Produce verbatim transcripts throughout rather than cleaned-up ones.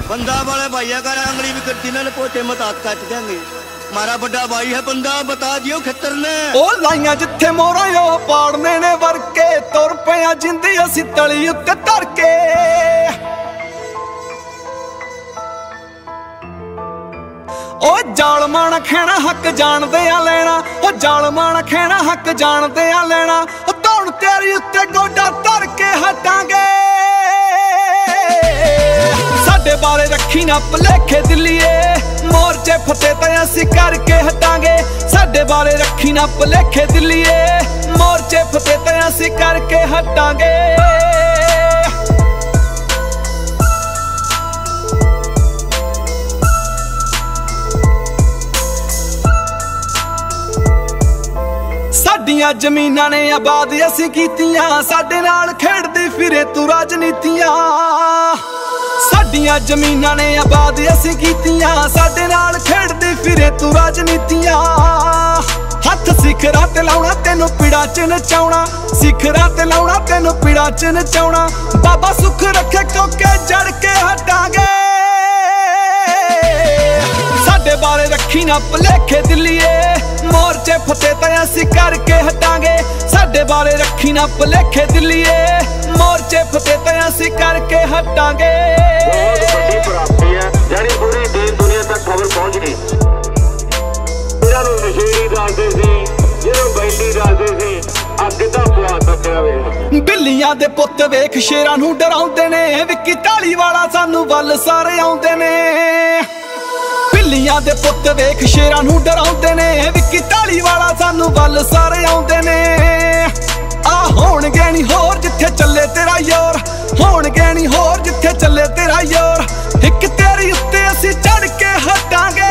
बंदा वाले भैया का अंगली भी करती ना पोते मतात काट देंगे। मारा बड़ा भाई है बंदा बता दियो खतर ने ओ लाइया जिथे मोरा ओ पाड़ने ने वरके तुर पिया जिंदी असी तली उत्ते धरके। ओ जालमान खेना हक जानदे आ लेना, ओ जालमान खेना हक जानदे आ लेना। ओ धौन तेरी उत्ते गोडा धर के हटांगे। साडे बारे रखी ना भुलेखे दिल्लीए, मोर्चे फतेह ते असी करके हटांगे। साडे बारे रखी ना भुलेखे दिल्लीए, मोर्चे फतेह ते असी करके हटांगे। साडियां जमीनां ने आबाद असी कीतियां, साडे नाल खेडदी फिरे तू राजनीतियां। साडियां जमीनां ने आबाद असी कीतियां, साडे नाल खेडदी फिरे तू राजनीतियां। हथ सिखरां ते लाउणा तैनूं पीड़ा च नचाउणा, सिखरां ते लाउणा तैनूं पीड़ा च नचाउणा। बाबा सुख रखे कोके जड़ के हटांगे। साडे बारे रखी ना भुलेखे दिल्लीए, मोर्चे फतेह ते असी करके हटांगे। साडे बारे रखी ना भुलेखे दिल्लीए, मोर्चे फतेह ते असी करके हटांगे। बहुत बड़ी प्राप्ति है, जानी पूरी देश दुनिया तक खबर पहुंच गई। ਇਹਨਾਂ ਨੂੰ ਨਸ਼ੇੜੀ ਦੱਸਦੇ ਸੀ, ਜਿਹਨੂੰ ਬੈਲੀ ਦੱਸਦੇ ਸੀ, ਅੱਗ ਦਾ ਪਵਾ ਤੱਕਿਆ ਵੇ। ਬਿੱਲੀਆਂ ਦੇ ਪੁੱਤ ਵੇਖ ਸ਼ੇਰਾਂ ਨੂੰ ਡਰਾਉਂਦੇ ਨੇ, ਵਿੱਕੀ ਢਾਲੀ ਵਾਲਾ ਸਾਨੂੰ ਵੱਲ ਸਾਰੇ ਆਉਂਦੇ ਨੇ। ਬਿੱਲੀਆਂ ਦੇ ਪੁੱਤ ਵੇਖ ਸ਼ੇਰਾਂ ਨੂੰ ਡਰਾਉਂਦੇ ਨੇ, ਵਿੱਕੀ ਢਾਲੀ ਵਾਲਾ ਸਾਨੂੰ ਵੱਲ ਸਾਰੇ ਆਉਂਦੇ ਨੇ। ਆ ਹੋਣਗੇ ਨੀ ਹੋਰ ਜਿੱਥੇ ਚੱਲੇ ਤੇਰਾ ਯਾਰ, ਹੋਣਗੇ ਨੀ ਹੋਰ ਜਿੱਥੇ ਚੱਲੇ ਤੇਰਾ ਯਾਰ। ਇੱਕ ਤੇਰੀ ਉੱਤੇ ਅਸੀਂ ਚੜ ਕੇ ਹਟਾਂਗੇ।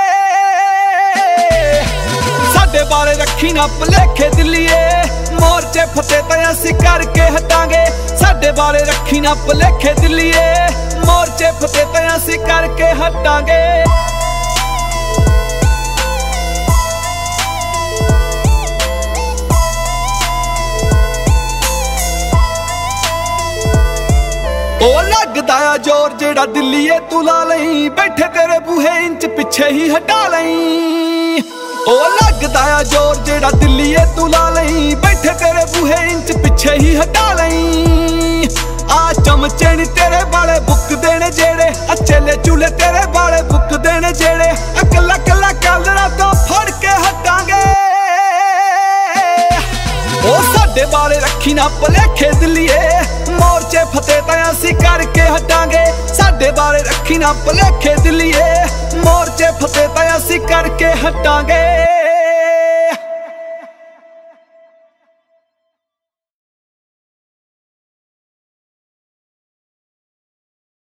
ਸਾਡੇ ਬਾਰੇ ਰੱਖੀ ਨਾ ਭੁਲੇਖੇ ਦਿਲੀਏ, ਮੋਰਚੇ ਫਤਿਹ ਤੇ ਅਸੀਂ ਕਰਕੇ ਹਟਾਂਗੇ। ਸਾਡੇ ਬਾਰੇ ਰੱਖੀ ਨਾ ਭੁਲੇਖੇ ਦਿਲੀਏ, ਮੋਰਚੇ ਫਤਿਹ ਤੇ ਅਸੀਂ ਕਰਕੇ ਹਟਾਂਗੇ। ਉਹ ਲੱਗਦਾ ਆ ਜ਼ੋਰ ਜਿਹੜਾ ਦਿੱਲੀਏ ਤੂੰ ਲਾ ਲਈ, ਬੈਠੇ ਤੇਰੇ ਬੂਹੇ ਇੰਚ ਪਿੱਛੇ ਹੀ ਹਟਾ ਲਈ। ਉਹ ਲੱਗਦਾ ਆ ਜ਼ੋਰ ਜਿਹੜਾ ਦਿੱਲੀਏ ਤੂੰ ਲਾ ਲਈ, ਬੈਠੇ ਤੇਰੇ ਬੂਹੇ ਇੰਚ ਪਿੱਛੇ ਹੀ ਹਟਾ ਲਈ। ਆ ਚਮਚੇ ਨੀ ਤੇਰੇ ਵਾਲੇ ਬੁੱਕਦੇ ਨੇ ਜਿਹੜੇ, ਆ ਚੇਲੇ ਚੂਲੇ ਤੇਰੇ ਵਾਲੇ ਬੁੱਕਦੇ ਨੇ ਜਿਹੜੇ। ਇਕੱਲਾ ਇਕੱਲਾ ਕਾਲੜਾ ਤੋਂ ਫੜ ਕੇ ਹਟਾਂਗੇ। ਉਹ ਸਾਡੇ ਬਾਰੇ ਰੱਖੀ ਨਾ ਭੁਲੇਖੇ ਦਿਲੀਏ, ਮੋਰਚੇ ਫਤਿਹ ਤਾਂ ਅਸੀਂ ਕਰਕੇ ਹਟਾਂਗੇ। ਸਾਡੇ ਬਾਰੇ ਰੱਖੀ ਨਾ ਭੁਲੇਖੇ ਦਿਲੀਏ, ਮੋਰਚੇ ਫਤਿਹ ਤਾਂ ਅਸੀਂ ਕਰਕੇ ਹਟਾਂਗੇ।